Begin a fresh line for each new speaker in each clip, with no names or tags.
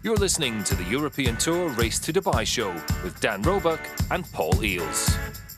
You're listening to the European Tour Race to Dubai show with Dan Roebuck and Paul Eales.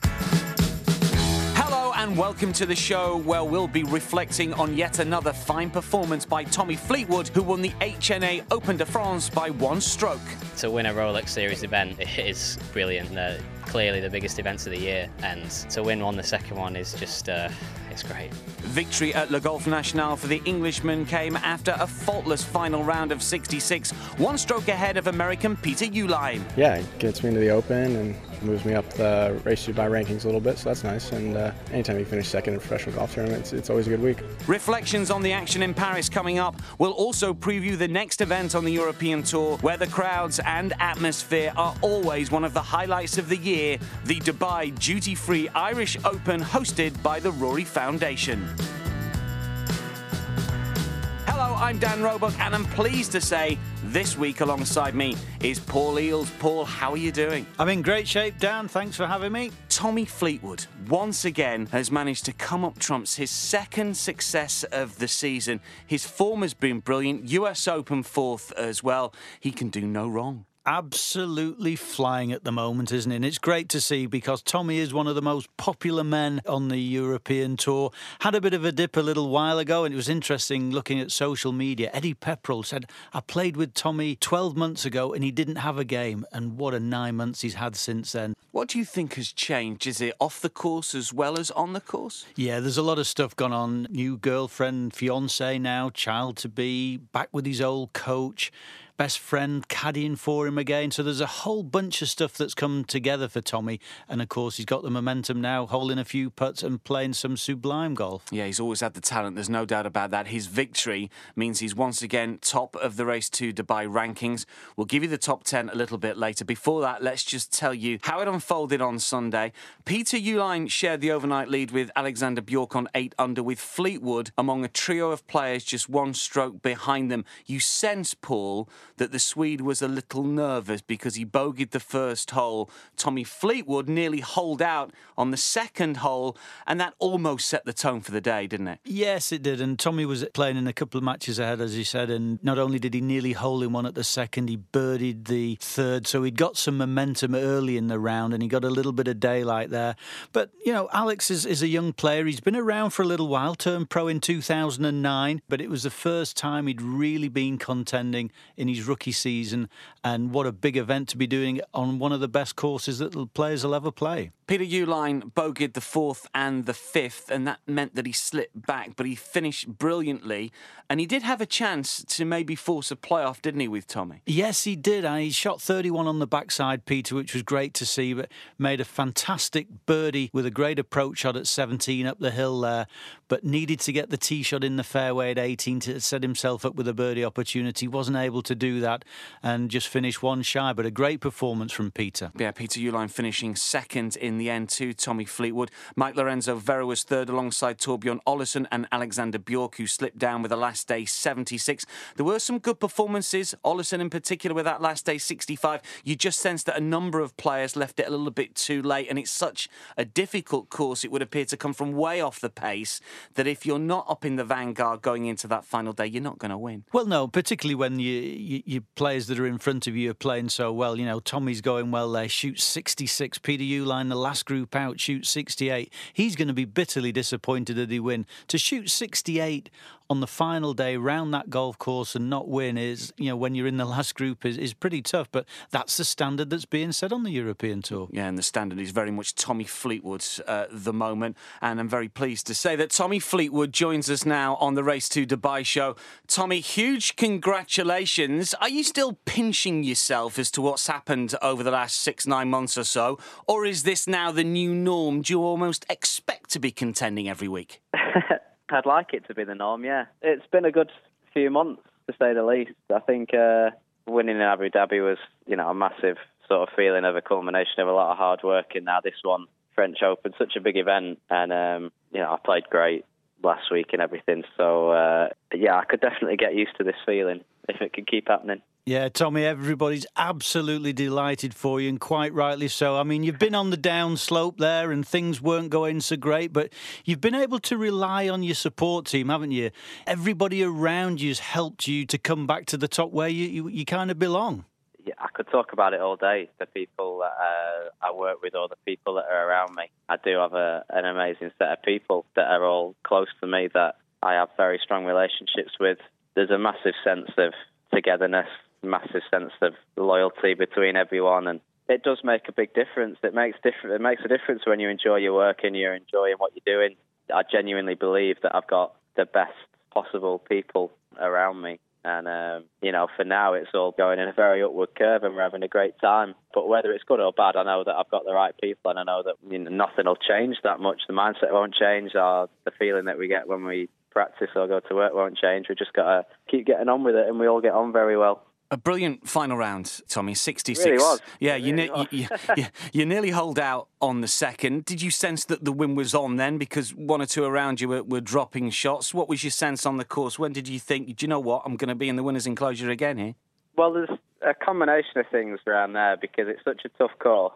Hello and welcome to the show where we'll be reflecting on yet another fine performance by Tommy Fleetwood, who won the HNA Open de France by one stroke.
To win a Rolex Series event is brilliant. Clearly the biggest events of the year, and to win the second one is just it's great.
Victory at Le Golf National for the Englishman came after a faultless final round of 66, one stroke ahead of American Peter Uihlein.
Yeah, it gets me into the Open and moves me up the Race to Dubai rankings a little bit, so that's nice. And anytime you finish second in a professional golf tournament, it's always a good week.
Reflections on the action in Paris coming up. We'll also preview the next event on the European Tour, where the crowds and atmosphere are always one of the highlights of the year, the Dubai Duty-Free Irish Open, hosted by the Rory Foundation. Hello, I'm Dan Roebuck, and I'm pleased to say this week alongside me is Paul Eales. Paul, how are you doing?
I'm in great shape, Dan. Thanks for having me.
Tommy Fleetwood, once again, has managed to come up trumps, his second success of the season. His form has been brilliant. US Open fourth as well. He can do no wrong.
Absolutely flying at the moment, isn't it? And it's great to see, because Tommy is one of the most popular men on the European Tour. Had a bit of a dip a little while ago, and it was interesting looking at social media. Eddie Pepperell said, I played with Tommy 12 months ago and he didn't have a game, and what a 9 months he's had since then.
What do you think has changed? Is it off the course as well as on the course?
Yeah, there's a lot of stuff gone on. New girlfriend, fiancé now, child-to-be, back with his old coach, best friend caddying for him again. So there's a whole bunch of stuff that's come together for Tommy. And of course, he's got the momentum now, holding a few putts and playing some sublime golf.
Yeah, he's always had the talent. There's no doubt about that. His victory means he's once again top of the Race to Dubai rankings. We'll give you the top 10 a little bit later. Before that, let's just tell you how it unfolded on Sunday. Peter Uihlein shared the overnight lead with Alexander Bjork on 8 under, with Fleetwood among a trio of players just one stroke behind them. You sense, Paul, that the Swede was a little nervous because he bogeyed the first hole. Tommy Fleetwood nearly holed out on the second hole, and that almost set the tone for the day, didn't it?
Yes, it did. And Tommy was playing in a couple of matches ahead, as he said, and not only did he nearly hole in one at the second, he birdied the third, so he'd got some momentum early in the round and he got a little bit of daylight there. But, you know, Alex is a young player. He's been around for a little while, turned pro in 2009, but it was the first time he'd really been contending in his rookie season, and what a big event to be doing on one of the best courses that the players will ever play.
Peter Uihlein bogeyed the fourth and the fifth, and that meant that he slipped back, but he finished brilliantly, and he did have a chance to maybe force a playoff, didn't he, with Tommy?
Yes, he did. He shot 31 on the backside, Peter, which was great to see, but made a fantastic birdie with a great approach shot at 17 up the hill there, but needed to get the tee shot in the fairway at 18 to set himself up with a birdie opportunity. Wasn't able to do that and just finished one shy, but a great performance from Peter.
Yeah, Peter Uihlein finishing second in the end to Tommy Fleetwood. Mike Lorenzo Vera was third alongside Torbjorn Olesen and Alexander Bjork, who slipped down with a last day 76. There were some good performances, Olesen in particular with that last day 65. You just sensed that a number of players left it a little bit too late, and it's such a difficult course, it would appear to come from way off the pace, that if you're not up in the vanguard going into that final day, you're not going to win.
Well, no, particularly when you players that are in front of you are playing so well. You know, Tommy's going well there, shoots 66. Peter Uihlein, the last group out, shoots 68. He's going to be bitterly disappointed that he win. To shoot 68 on the final day round that golf course and not win is, you know, when you're in the last group is pretty tough. But that's the standard that's being set on the European Tour.
Yeah, and the standard is very much Tommy Fleetwood's at the moment. And I'm very pleased to say that Tommy Fleetwood joins us now on the Race to Dubai show. Tommy, huge congratulations. Are you still pinching yourself as to what's happened over the last 6-9 months or so? Or is this now the new norm? Do you almost expect to be contending every week?
I'd like it to be the norm, yeah. It's been a good few months, to say the least. I think winning in Abu Dhabi was, you know, a massive sort of feeling of a culmination of a lot of hard work. And now this one, French Open, such a big event. And, you know, I played great last week and everything. So, yeah, I could definitely get used to this feeling if it could keep happening.
Yeah, Tommy, everybody's absolutely delighted for you, and quite rightly so. I mean, you've been on the down slope there and things weren't going so great, but you've been able to rely on your support team, haven't you? Everybody around you has helped you to come back to the top where you kind of belong.
Yeah, I could talk about it all day, the people that I work with or the people that are around me. I do have an amazing set of people that are all close to me that I have very strong relationships with. There's a massive sense of togetherness, massive sense of loyalty between everyone, and it does make a big difference. It makes a difference when you enjoy your work and you're enjoying what you're doing. I genuinely believe that I've got the best possible people around me. And, for now, it's all going in a very upward curve and we're having a great time. But whether it's good or bad, I know that I've got the right people and I know that nothing will change that much. The mindset won't change, or the feeling that we get when we practice or go to work won't change. We just got to keep getting on with it, and we all get on very well.
A brilliant final round, Tommy. 66.
It really was.
Yeah, you nearly holed out on the second. Did you sense that the win was on then? Because one or two around you were dropping shots. What was your sense on the course? When did you think, do you know what, I'm going to be in the winner's enclosure again here?
Well, there's a combination of things around there because it's such a tough course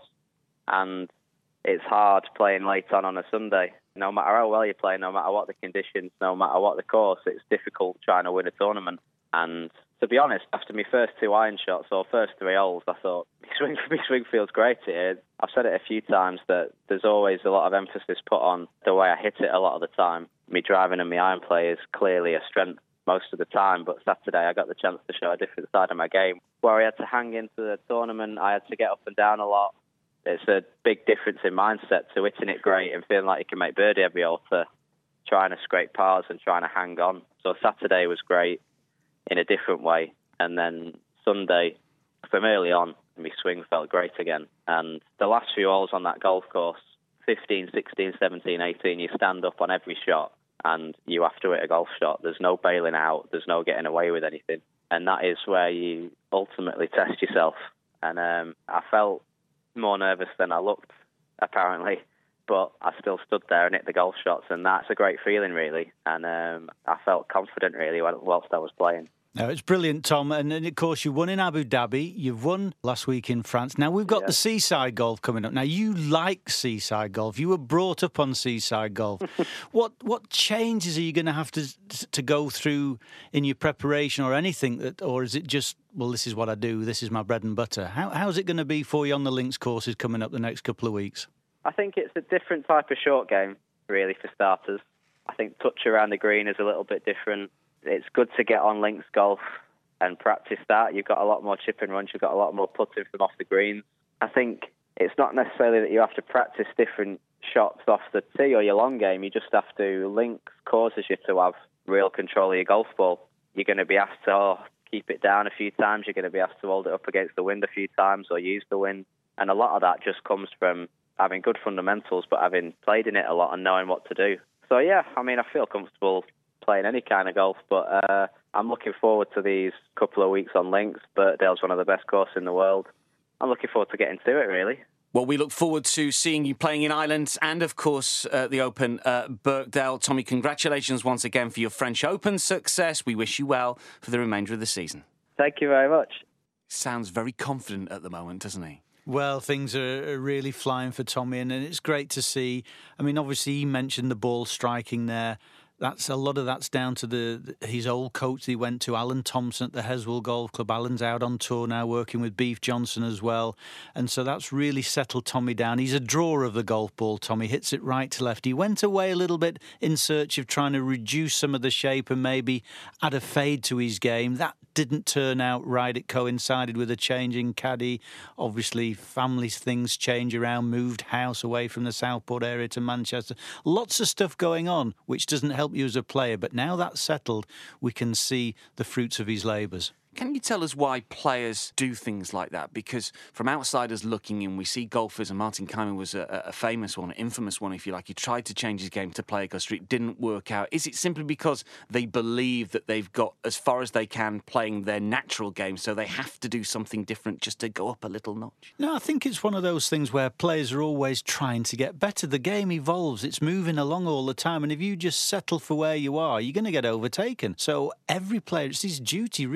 and it's hard playing late on a Sunday. No matter how well you play, no matter what the conditions, no matter what the course, it's difficult trying to win a tournament. And to be honest, after my first 2 iron shots or first 3 holes, I thought, my swing feels great here. I've said it a few times that there's always a lot of emphasis put on the way I hit it a lot of the time. Me driving and my iron play is clearly a strength most of the time, but Saturday I got the chance to show a different side of my game. Where I had to hang into the tournament, I had to get up and down a lot. It's a big difference in mindset to hitting it great and feeling like you can make birdie every hole to trying to scrape pars and trying to hang on. So Saturday was great in a different way. And then Sunday, from early on, my swing felt great again. And the last few holes on that golf course, 15, 16, 17, 18, you stand up on every shot and you have to hit a golf shot. There's no bailing out. There's no getting away with anything. And that is where you ultimately test yourself. And I felt more nervous than I looked, apparently. But I still stood there and hit the golf shots, and that's a great feeling, really. And I felt confident, really, whilst I was playing.
No, it's brilliant, Tom. And of course, you won in Abu Dhabi. You've won last week in France. Now, we've got the seaside golf coming up. Now, you like seaside golf. You were brought up on seaside golf. What changes are you going to have to go through in your preparation or anything? Or is it just, well, this is what I do, this is my bread and butter? How's it going to be for you on the links courses coming up the next couple of weeks?
I think it's a different type of short game, really, for starters. I think touch around the green is a little bit different. It's good to get on links golf and practice that. You've got a lot more chip and runs. You've got a lot more putting from off the greens. I think it's not necessarily that you have to practice different shots off the tee or your long game. You just have to, links causes you to have real control of your golf ball. You're going to be asked to keep it down a few times. You're going to be asked to hold it up against the wind a few times or use the wind. And a lot of that just comes from having good fundamentals, but having played in it a lot and knowing what to do. So, yeah, I mean, I feel comfortable playing any kind of golf, but I'm looking forward to these couple of weeks on links. Birkdale's one of the best courses in the world. I'm looking forward to getting to it, really.
Well, we look forward to seeing you playing in Ireland and, of course, the Open Birkdale. Tommy, congratulations once again for your French Open success. We wish you well for the remainder of the season.
Thank you very much.
Sounds very confident at the moment, doesn't he?
Well, things are really flying for Tommy, and it's great to see. I mean, obviously, he mentioned the ball striking there. A lot of that's down to his old coach he went to, Alan Thompson at the Heswell Golf Club. Alan's out on tour now, working with Beef Johnson as well. And so that's really settled Tommy down. He's a drawer of the golf ball, Tommy. Hits it right to left. He went away a little bit in search of trying to reduce some of the shape and maybe add a fade to his game. That didn't turn out right. It coincided with a change in caddy. Obviously, family things change around, moved house away from the Southport area to Manchester. Lots of stuff going on, which doesn't help you as a player. But now that's settled, we can see the fruits of his labours.
Can you tell us why players do things like that? Because from outsiders looking in, we see golfers, and Martin Kaymer was a famous one, an infamous one, if you like. He tried to change his game to play Augusta. It didn't work out. Is it simply because they believe that they've got as far as they can playing their natural game, so they have to do something different just to go up a little notch?
No, I think it's one of those things where players are always trying to get better. The game evolves. It's moving along all the time. And if you just settle for where you are, you're going to get overtaken. So every player, it's his duty really to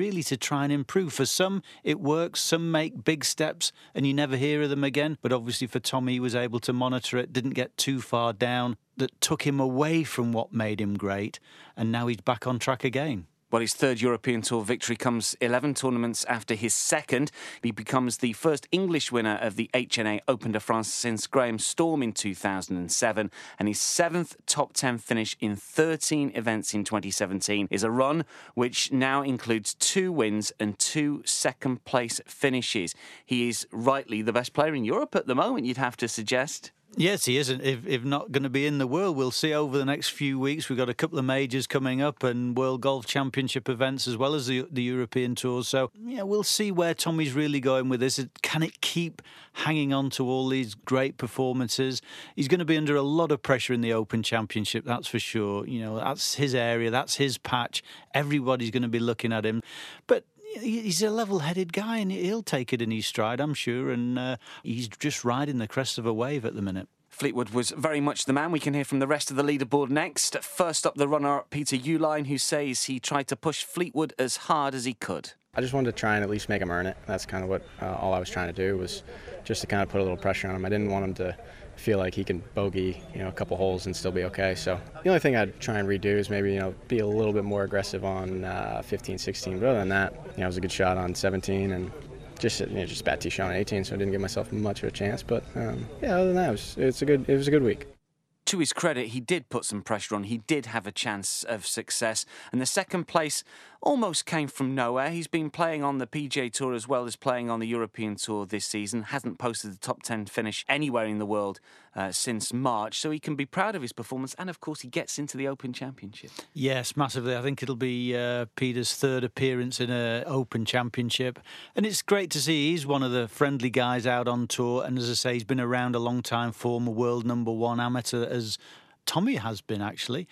try and improve. For some, it works. Some make big steps and you never hear of them again. But obviously for Tommy, he was able to monitor it, didn't get too far down. That took him away from what made him great. And now he's back on track again.
Well, his third European Tour victory comes 11 tournaments after his second. He becomes the first English winner of the HNA Open de France since Graham Storm in 2007. And his seventh top 10 finish in 13 events in 2017 is a run which now includes 2 wins and 2 second-place finishes. He is rightly the best player in Europe at the moment, you'd have to suggest.
Yes, he isn't. If not going to be in the world, we'll see over the next few weeks. We've got a couple of majors coming up and World Golf Championship events as well as the European Tours. So, yeah, we'll see where Tommy's really going with this. Can it keep hanging on to all these great performances? He's going to be under a lot of pressure in the Open Championship, that's for sure. You know, that's his area, that's his patch. Everybody's going to be looking at him. But he's a level-headed guy and he'll take it in his stride, I'm sure, and he's just riding the crest of a wave at the minute.
Fleetwood was very much the man. We can hear from the rest of the leaderboard next. First up, the runner-up, Peter Uihlein, who says he tried to push Fleetwood as hard as he could.
I just wanted to try and at least make him earn it. That's kind of what all I was trying to do, was just to kind of put a little pressure on him. I didn't want him to feel like he can bogey, a couple holes and still be okay. So the only thing I'd try and redo is maybe, be a little bit more aggressive on 15, 16. But other than that, it was a good shot on 17 and just a bad tee shot on 18, so I didn't give myself much of a chance. But other than that, it was a good week.
To his credit, he did put some pressure on. He did have a chance of success. And the second place almost came from nowhere. He's been playing on the PGA Tour as well as playing on the European Tour this season. Hasn't posted the top 10 finish anywhere in the world since March. So he can be proud of his performance. And, of course, he gets into the Open Championship. Yes,
massively. I think it'll be Peter's third appearance in an Open Championship. And it's great to see he's one of the friendly guys out on tour. And, as I say, he's been around a long time, former world #1 amateur, as Tommy has been, actually.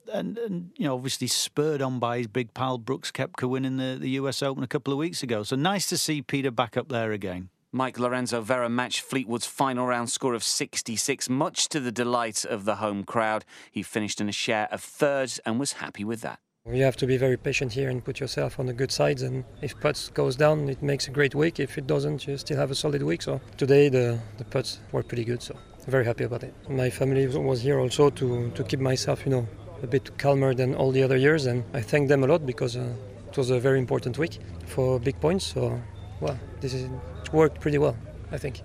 And obviously spurred on by his big pal Brooks Koepka winning the US Open a couple of weeks ago. So nice to see Peter back up there again.
Mike Lorenzo Vera matched Fleetwood's final round score of 66, much to the delight of the home crowd. He finished in a share of third and was happy with that.
You have to be very patient here and put yourself on the good sides, and if putts goes down, it makes a great week. If it doesn't, you still have a solid week. So today the putts were pretty good, so very happy about it. My family was here also to keep myself, a bit calmer than all the other years, and I thank them a lot because it was a very important week for big points. So, it worked pretty well, I think.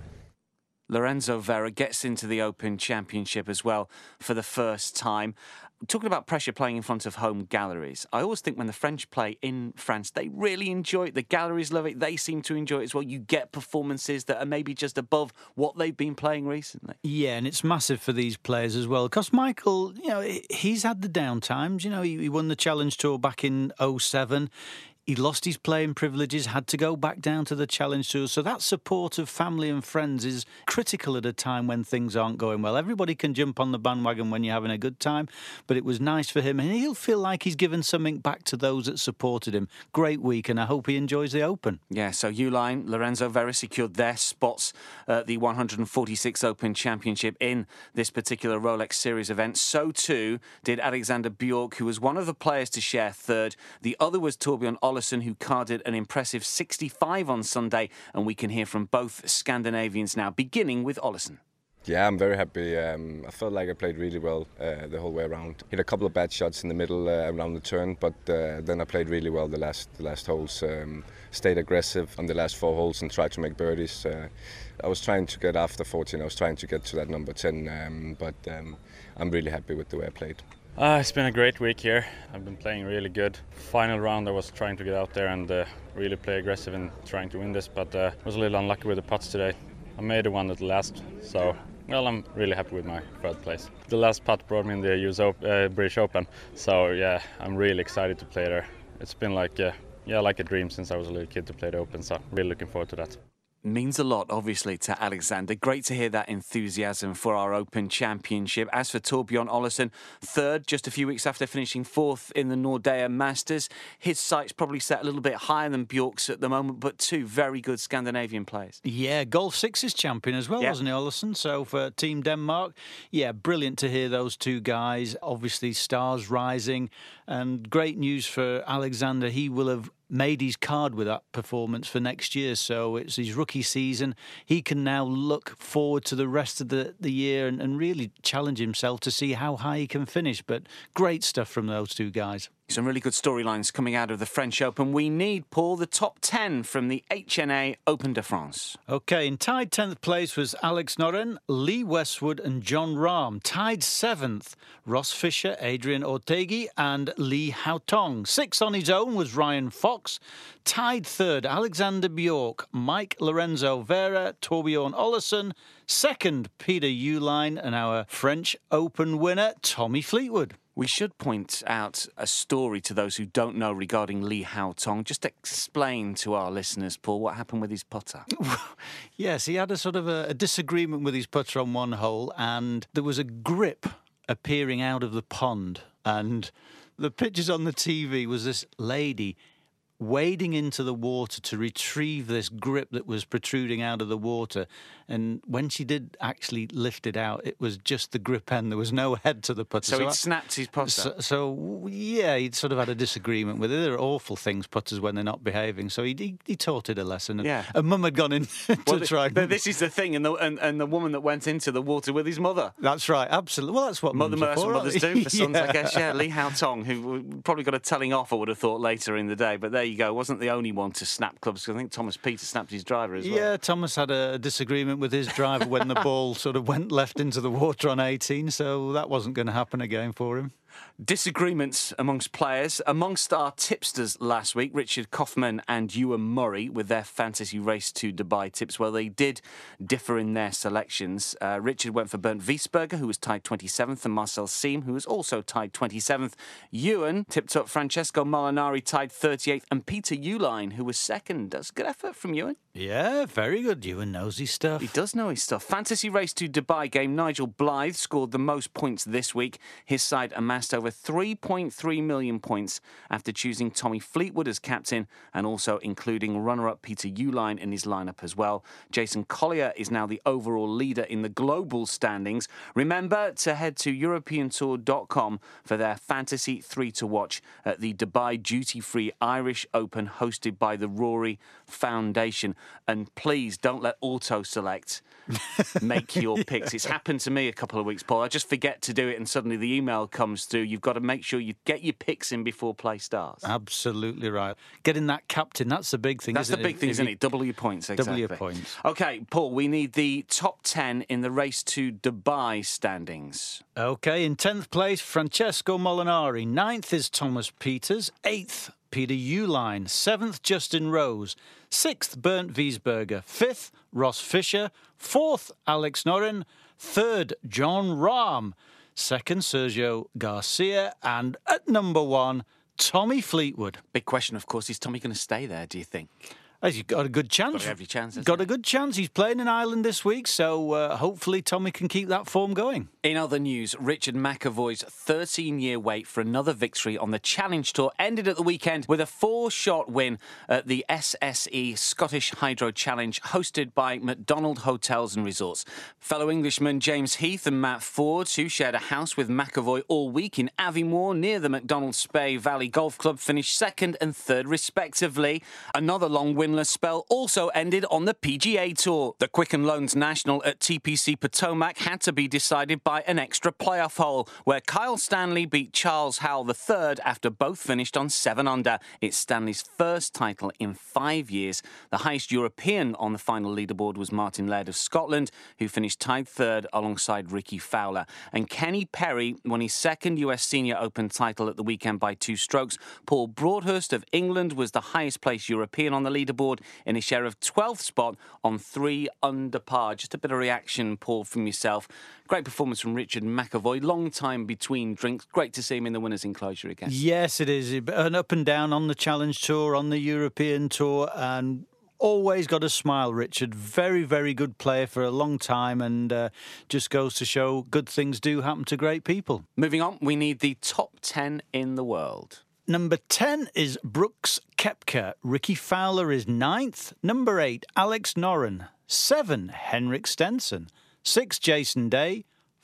Lorenzo Vera gets into the Open Championship as well for the first time. Talking about pressure playing in front of home galleries, I always think when the French play in France, they really enjoy it. The galleries love it. They seem to enjoy it as well. You get performances that are maybe just above what they've been playing recently.
Yeah, and it's massive for these players as well. Because Michael, he's had the down times. He won the Challenge Tour back in 2007. He lost his playing privileges, had to go back down to the Challenge Tour. So that support of family and friends is critical at a time when things aren't going well. Everybody can jump on the bandwagon when you're having a good time, but it was nice for him. And he'll feel like he's given something back to those that supported him. Great week, and I hope he enjoys the Open.
Yeah, so Uihlein, Lorenzo Vera secured their spots at the 146 Open Championship in this particular Rolex Series event. So too did Alexander Bjork, who was one of the players to share third. The other was Torbjorn Olesen, who carded an impressive 65 on Sunday, and we can hear from both Scandinavians now, beginning with Olesen.
Yeah, I'm very happy. I felt like I played really well the whole way around. Hit a couple of bad shots in the middle around the turn, but then I played really well the last holes. Stayed aggressive on the last 4 holes and tried to make birdies. I was trying to get after 14. I was trying to get to that number 10, but I'm really happy with the way I played.
It's been a great week here. I've been playing really good. Final round I was trying to get out there and really play aggressive and trying to win this, but I was a little unlucky with the putts today. I made one at the last, so I'm really happy with my third place. The last putt brought me in the British Open, so yeah, I'm really excited to play there. It's been like a dream since I was a little kid to play the Open, so really looking forward to that.
Means a lot, obviously, to Alexander. Great to hear that enthusiasm for our Open Championship. As for Torbjorn Olesen, third, just a few weeks after finishing fourth in the Nordea Masters. His sights probably set a little bit higher than Bjork's at the moment, but 2 very good Scandinavian players.
Yeah, Golf Sixes champion as well, wasn't he, Olesen? So for Team Denmark, yeah, brilliant to hear those 2 guys. Obviously, stars rising, and great news for Alexander. He will have made his card with that performance for next year. So it's his rookie season. He can now look forward to the rest of the year and really challenge himself to see how high he can finish. But great stuff from those two guys.
Some really good storylines coming out of the French Open. We need, Paul, the top 10 from the HNA Open de France.
OK, in tied 10th place was Alex Noren, Lee Westwood and Jon Rahm. Tied 7th, Ross Fisher, Adrian Ortegi and Lee Haotong. 6th on his own was Ryan Fox. Tied 3rd, Alexander Bjork, Mike Lorenzo Vera, Torbjorn Olesen. 2nd, Peter Uihlein and our French Open winner, Tommy Fleetwood.
We should point out a story to those who don't know regarding Lee Haotong. Just explain to our listeners, Paul, what happened with his putter.
Yes, he had a sort of a disagreement with his putter on one hole, and there was a grip appearing out of the pond. And the pictures on the TV was this lady wading into the water to retrieve this grip that was protruding out of the water. And when she did actually lift it out, it was just the grip end. There was no head to the putter.
So he'd snapped his putter?
So, yeah, he'd sort of had a disagreement with it. They're awful things, putters, when they're not behaving. So he taught it a lesson. And,
yeah.
And Mum had gone in to try.
This is the thing. And the woman that went into the water with his mother.
That's right, absolutely. Well, that's what
mothers do for sons, I guess. Yeah, Lee Haotong, who probably got a telling off, I would have thought, later in the day. But there you go. Wasn't the only one to snap clubs, because I think Thomas Peter snapped his driver as well.
Yeah, Thomas had a disagreement with his driver when the ball sort of went left into the water on 18, so that wasn't going to happen again for him.
Disagreements amongst players. Amongst our tipsters last week, Richard Kaufman and Ewan Murray with their fantasy race to Dubai tips. Well, they did differ in their selections. Richard went for Bernd Wiesberger, who was tied 27th, and Marcel Siem, who was also tied 27th. Ewan tipped up Francesco Molinari, tied 38th, and Peter Uihlein, who was second. That's a good effort from Ewan.
Yeah, very good. Ewan knows his stuff.
He does know his stuff. Fantasy race to Dubai game. Nigel Blythe scored the most points this week. His side amassed over 3.3 million points after choosing Tommy Fleetwood as captain and also including runner-up Peter Uihlein in his lineup as well. Jason Collier is now the overall leader in the global standings. Remember to head to EuropeanTour.com for their Fantasy 3 to watch at the Dubai Duty-Free Irish Open hosted by the Rory Foundation. And please don't let auto-select make your picks. It's happened to me a couple of weeks, Paul. I just forget to do it and suddenly the email comes through. You've got to make sure you get your picks in before play starts.
Absolutely right. Getting that captain, that's the big thing,
That's the big thing, isn't it? Double your points, exactly.
Double your points.
OK, Paul, we need the top 10 in the race to Dubai standings.
OK, in 10th place, Francesco Molinari. 9th is Thomas Pieters. 8th, Peter Uihlein. 7th, Justin Rose. 6th, Bernd Wiesberger. 5th, Ross Fisher. 4th, Alex Noren. 3rd, Jon Rahm. 2nd, Sergio Garcia. And at number 1, Tommy Fleetwood.
Big question, of course, is Tommy going to stay there, do you think?
He's got a good chance.
Got every chance.
Got a good chance. He's playing in Ireland this week, so hopefully Tommy can keep that form going.
In other news, Richard McAvoy's 13-year wait for another victory on the Challenge Tour ended at the weekend with a 4-shot win at the SSE Scottish Hydro Challenge hosted by McDonald Hotels and Resorts. Fellow Englishmen James Heath and Matt Ford, who shared a house with McAvoy all week in Aviemore near the McDonald Spey Valley Golf Club, finished 2nd and 3rd respectively. Another long winless spell also ended on the PGA Tour. The Quicken Loans National at TPC Potomac had to be decided by an extra playoff hole, where Kyle Stanley beat Charles Howell III after both finished on 7 under. It's Stanley's first title in 5 years. The highest European on the final leaderboard was Martin Laird of Scotland, who finished tied 3rd alongside Ricky Fowler. And Kenny Perry won his 2nd US Senior Open title at the weekend by 2 strokes. Paul Broadhurst of England was the highest placed European on the leaderboard in a share of 12th spot on 3 under par. Just a bit of reaction, Paul, from yourself. Great performance from Richard McAvoy. Long time between drinks. Great to see him in the winner's enclosure again.
Yes, it is. An up and down on the Challenge Tour, on the European Tour, and always got a smile, Richard. Very, very good player for a long time, and just goes to show good things do happen to great people.
Moving on, we need the top 10 in the world.
Number 10 is Brooks Koepka. Ricky Fowler is 9th. Number 8, Alex Noren. 7, Henrik Stenson. 6, Jason Day.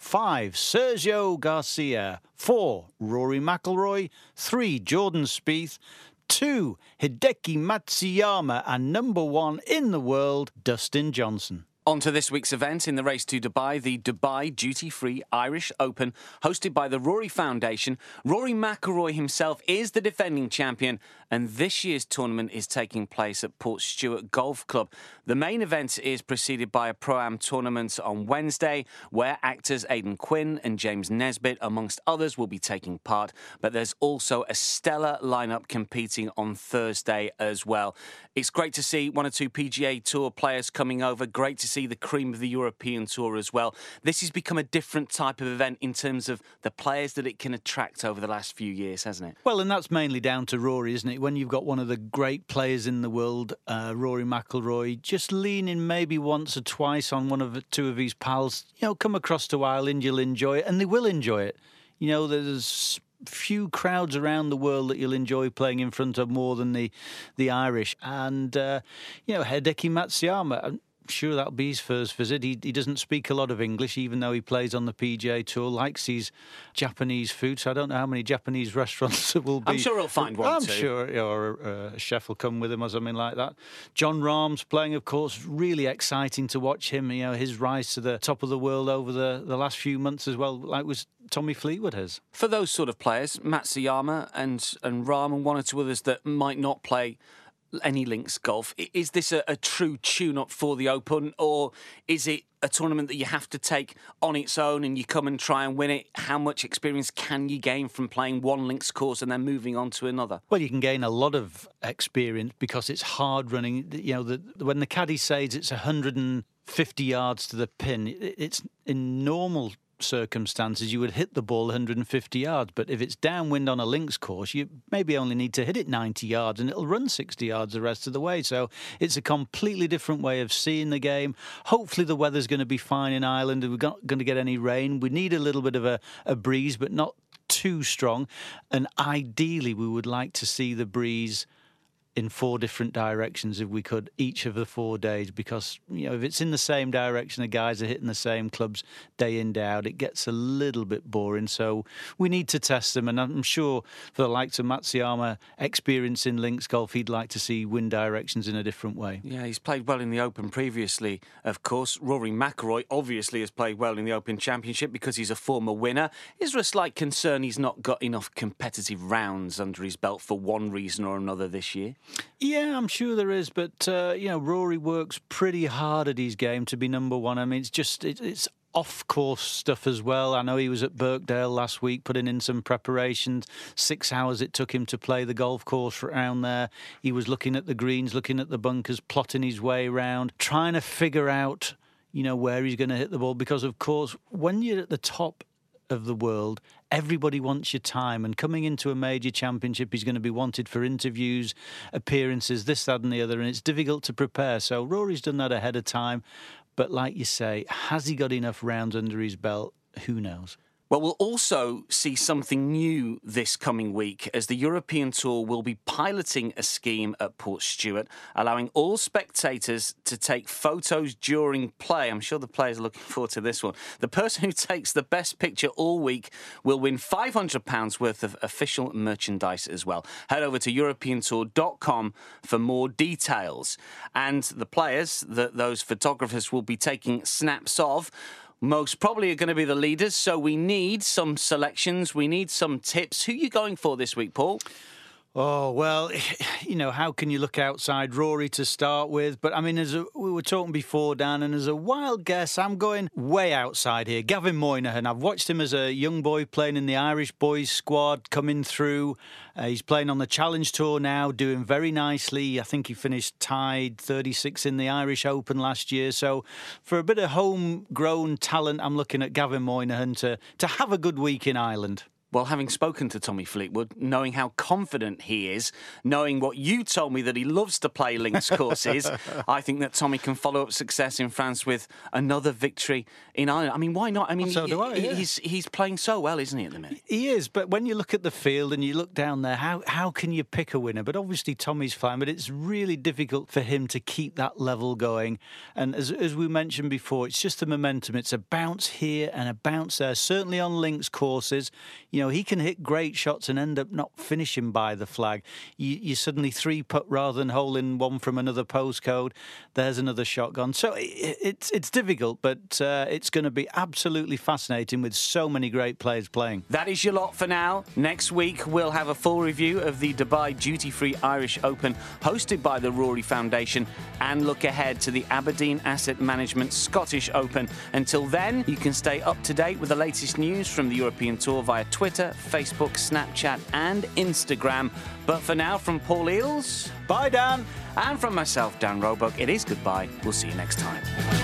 5, Sergio Garcia. 4, Rory McIlroy. 3, Jordan Spieth. 2, Hideki Matsuyama, and number 1 in the world, Dustin Johnson.
On to this week's event in the race to Dubai, the Dubai Duty-Free Irish Open, hosted by the Rory Foundation. Rory McIlroy himself is the defending champion, and this year's tournament is taking place at Portstewart Golf Club. The main event is preceded by a Pro-Am tournament on Wednesday, where actors Aidan Quinn and James Nesbitt, amongst others, will be taking part. But there's also a stellar lineup competing on Thursday as well. It's great to see 1 or 2 PGA Tour players coming over. Great to see the cream of the European Tour as well. This has become a different type of event in terms of the players that it can attract over the last few years, hasn't it?
Well, and that's mainly down to Rory, isn't it? When you've got one of the great players in the world, Rory McIlroy, just leaning maybe once or twice on 1 or 2 of his pals, come across to Ireland, you'll enjoy it, and they will enjoy it. There's few crowds around the world that you'll enjoy playing in front of more than the Irish. And, Hideki Matsuyama, I'm sure that'll be his first visit. He doesn't speak a lot of English, even though he plays on the PGA Tour, likes his Japanese food, so I don't know how many Japanese restaurants there will be.
I'm sure he'll find one too.
I'm sure, or a chef will come with him or something like that. Jon Rahm's playing, of course, really exciting to watch him, his rise to the top of the world over the last few months as well, like was Tommy Fleetwood has.
For those sort of players, Matsuyama and Rahm and 1 or 2 others that might not play any links golf, is this a true tune-up for the Open, or is it a tournament that you have to take on its own and you come and try and win it? How much experience can you gain from playing one links course and then moving on to another?
Well, you can gain a lot of experience because it's hard running. When the caddy says it's 150 yards to the pin, it's in normal circumstances you would hit the ball 150 yards, but if it's downwind on a links course, you maybe only need to hit it 90 yards and it'll run 60 yards the rest of the way. So it's a completely different way of seeing the game. Hopefully the weather's going to be fine in Ireland. We're not going to get any rain. We need a little bit of a breeze, but not too strong, and ideally we would like to see the breeze in 4 different directions if we could, each of the 4 days, because if it's in the same direction, the guys are hitting the same clubs day in, day out, it gets a little bit boring. So we need to test them, and I'm sure for the likes of Matsuyama, experience in links golf, he'd like to see wind directions in a different way.
Yeah, he's played well in the Open previously, of course. Rory McIlroy obviously has played well in the Open Championship because he's a former winner. Is there a slight concern he's not got enough competitive rounds under his belt for one reason or another this year?
Yeah, I'm sure there is, but Rory works pretty hard at his game to be number 1. I mean, it's off-course stuff as well. I know he was at Birkdale last week putting in some preparations. 6 hours it took him to play the golf course around there. He was looking at the greens, looking at the bunkers, plotting his way around, trying to figure out, where he's going to hit the ball, because, of course, when you're at the top of the world, everybody wants your time, and coming into a major championship, he's going to be wanted for interviews, appearances, this, that and the other, and it's difficult to prepare. So Rory's done that ahead of time, but like you say, has he got enough rounds under his belt? Who knows?
Well, we'll also see something new this coming week, as the European Tour will be piloting a scheme at Portstewart, allowing all spectators to take photos during play. I'm sure the players are looking forward to this one. The person who takes the best picture all week will win £500 worth of official merchandise as well. Head over to europeantour.com for more details. And the players that those photographers will be taking snaps of most probably are going to be the leaders, so we need some selections, we need some tips. Who are you going for this week, Paul?
Oh, well, how can you look outside Rory to start with? But, I mean, we were talking before, Dan, and as a wild guess, I'm going way outside here. Gavin Moynihan. I've watched him as a young boy playing in the Irish boys squad, coming through. He's playing on the Challenge Tour now, doing very nicely. I think he finished tied 36 in the Irish Open last year. So for a bit of homegrown talent, I'm looking at Gavin Moynihan to have a good week in Ireland.
Well, having spoken to Tommy Fleetwood, knowing how confident he is, knowing what you told me that he loves to play links courses, I think that Tommy can follow up success in France with another victory in Ireland. I mean, why not? I mean,
so do I, yeah.
He's playing so well, isn't he, at the minute?
He is, but when you look at the field and you look down there, how can you pick a winner? But obviously Tommy's fine, but it's really difficult for him to keep that level going. And as we mentioned before, it's just the momentum. It's a bounce here and a bounce there, certainly on links courses. he can hit great shots and end up not finishing by the flag. You suddenly 3-putt rather than holing one from another postcode. There's another shot gone. So it's difficult, but it's going to be absolutely fascinating with so many great players playing.
That is your lot for now. Next week, we'll have a full review of the Dubai Duty Free Irish Open, hosted by the Rory Foundation, and look ahead to the Aberdeen Asset Management Scottish Open. Until then, you can stay up to date with the latest news from the European Tour via Twitter, Facebook, Snapchat, and Instagram. But for now, from Paul Eales,
bye, Dan.
And from myself, Dan Roebuck, it is goodbye. We'll see you next time.